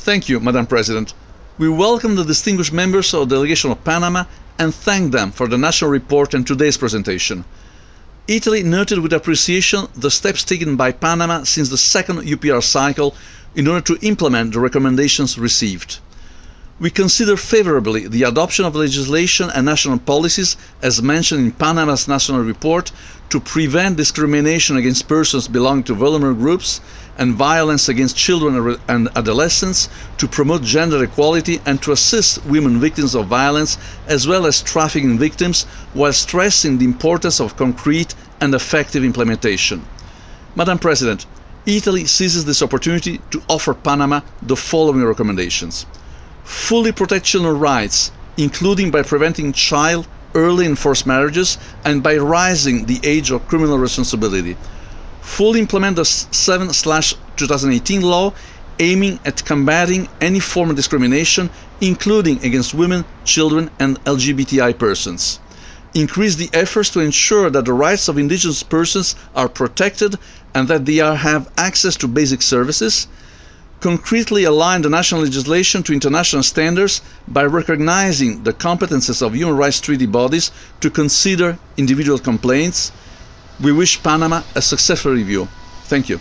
Thank you, Madam President. We welcome the distinguished members of the Delegation of Panama and thank them for the national report and today's presentation. Italy noted with appreciation the steps taken by Panama since the second UPR cycle in order to implement the recommendations received. We consider favorably the adoption of legislation and national policies, as mentioned in Panama's national report, to prevent discrimination against persons belonging to vulnerable groups and violence against children and adolescents, to promote gender equality and to assist women victims of violence as well as trafficking victims, while stressing the importance of concrete and effective implementation. Madam President, Italy seizes this opportunity to offer Panama the following recommendations. Fully protect children's rights, including by preventing child early and forced marriages and by raising the age of criminal responsibility. Fully implement the 7/2018 law aiming at combating any form of discrimination, including against women, children and LGBTI persons. Increase the efforts to ensure that the rights of indigenous persons are protected and that they have access to basic services. Concretely align the national legislation to international standards by recognizing the competences of human rights treaty bodies to consider individual complaints. We wish Panama a successful review. Thank you.